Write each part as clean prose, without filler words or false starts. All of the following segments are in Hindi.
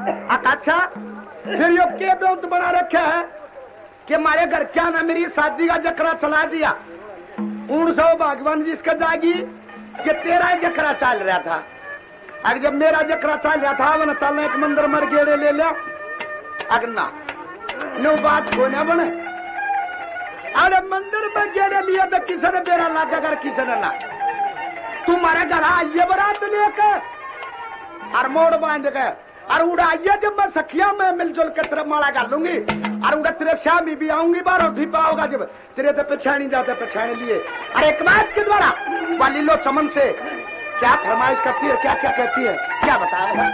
अच्छा फिर यो के बेउत बना रखे है कि मारे घर क्या ना मेरी शादी का जकरा चला दिया। 100 भगवान जिसका जागी कि तेरा जकरा चल रहा था। अगर जब मेरा जकरा चल रहा था वह चलना एक मंदिर मर गेड़े ले लिया अगना नो बात को न बने। अरे मंदिर में गेड़े लिया तो किसी ने बेरा लागा कर किसी ने ना तुम्हारे घर आइए बारात लेकर और मोड़ बांध गए और उड़ाइए जब मैं सखिया में मिलजुल के तरफ माला कर लूंगी और उड़ा तेरे श्यामी भी आऊंगी बार उठी पाओगा जब तेरे तो पछानी जाते पछाने लिए। अरे एक बात के द्वारा वाली लो चमन से क्या फरमाइश करती है क्या क्या कहती है क्या बताया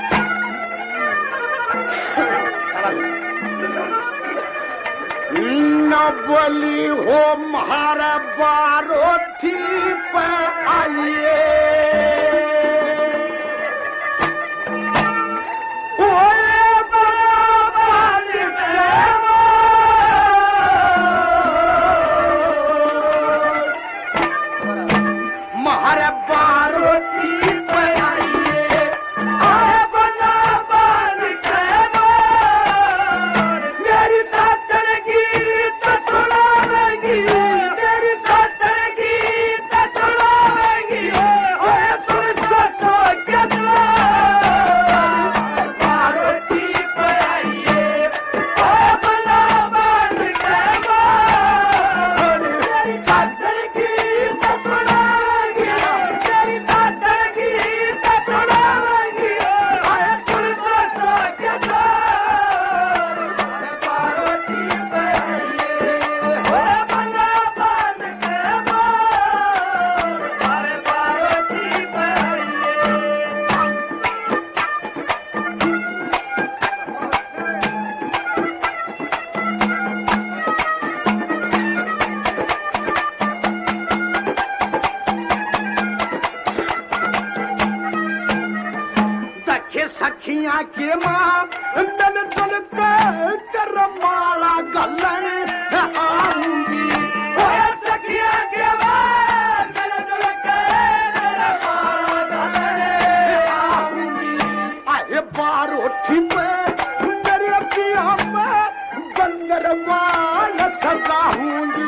न बोली हो महारा बारो थी पर आइए सखियां के मां दल दल कर माला गलन आऊंगी सखियां के मां दल दल कर माला गलन आऊंगी आए बारोठी में मेरे पिया में बंदर माल सजाऊंगी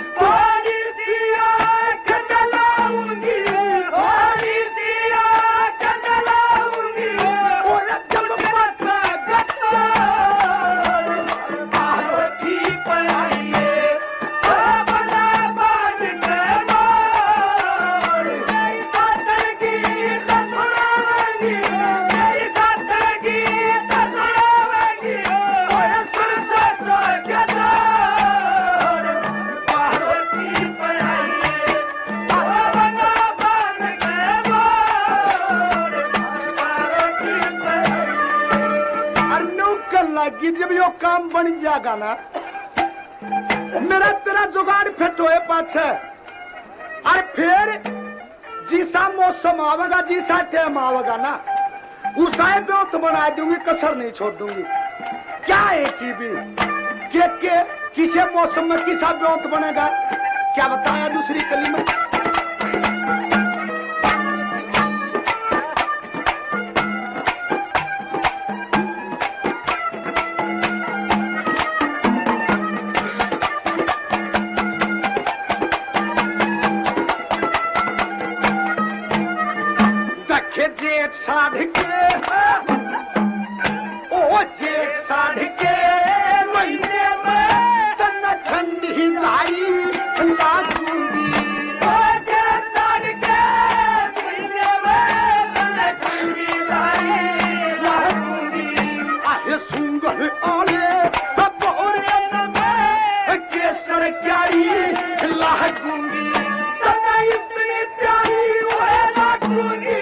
जब यो काम बन जाएगा ना मेरा तेरा जुगाड़ फिट होए पाछे और फिर जिसा मौसम आवेगा जिसा टाइम आवेगा ना उसा ब्योत बना दूंगी कसर नहीं छोड़ दूंगी। क्या है कि भी के किसे मौसम में किसा ब्योत बनेगा क्या बताया दूसरी कली में साढ़ के ओ जेठ साढ़ के महीने में तन ठंडी लाई लागूंगी जेठ साढ़ के महीने में तन ठंडी लाई लागूंगी आहे सुंगल आले बोरे में केसर क्यारी लागूंगी तन इतनी प्यारी वो लागूंगी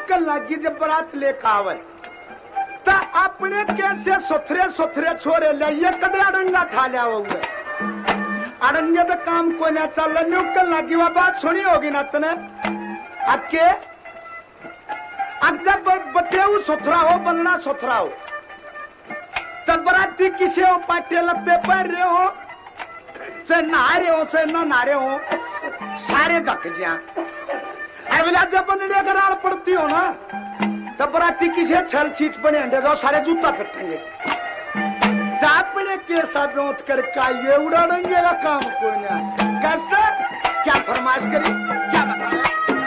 कर लगी जब बारात लेकर आवे तो अपने कैसे सुथरे सुथरे छोरे ले कदे अड़ंगा खा लिया हुए अड़ंगे तो काम को ना चल कर लगी वह बात सुनी होगी ना तने अब के अब जब बटे सुथरा हो बनना सुथरा हो तब बराती किसी हो पाटे लत्ते पहन रहे हो चाहे नहा रहे हो चाहे न नहा रहे हो सारे गख जा अगला जब बनने कराल पड़ती हो ना तब बराती किसी छल चीट बने अंडे जाओ सारे जूता पिटेंगे अपने केसा ब्योत कर का ये उड़ाएंगे का काम कोई ना कैसे क्या फरमाइश करी क्या बताया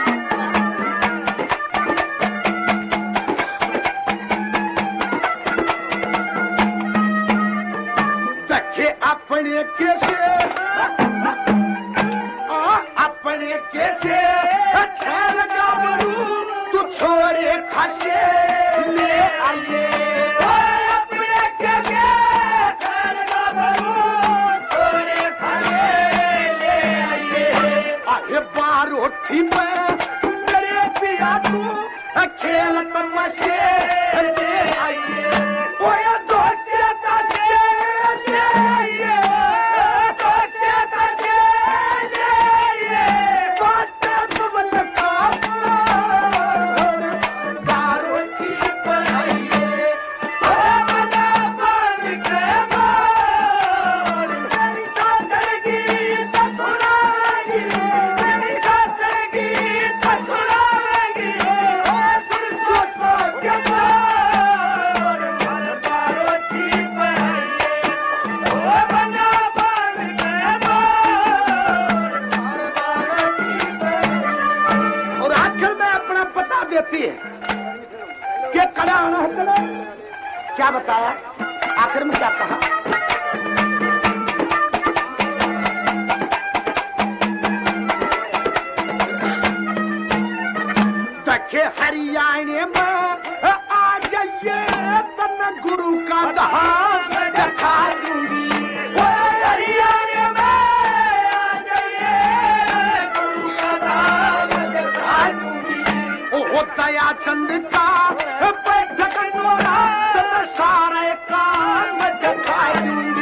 देखे अपने कैसे अपने कैसे अच्छा लगा मरू तू छोरे खासे ले आइए अपने कैसे अच्छा लगा मरू छोरे खासे ले आइए अरे बारोठी में मेरे पिया तू खेल तमाशे ले आइए ओए दोस्ते ताशे ले आइए दोस्ते ताशे ले आइए बात तो बन का बारोठी पर आइए ओ मना बन के मोर मेरी सादगी तो सुनाएगी मेरी सादगी तो सुनाएगी ओ सुन सोच के मोर बारोठी पर आइए ओ मना बन के मोर बारोठी पर और आखिर में अपना बता देती है कि कड़ा आना है कड़ा क्या बताया आखिर में क्या कहा देखे हरियाणे में आ जाइए तन गुरु का धाम दिखा दूंगी ओए हरियाणे में आ जाइए गुरु का धाम दिखा दूंगी ओ दया चंद का बैठक नोरा तन सारे काम दिखा दूंगी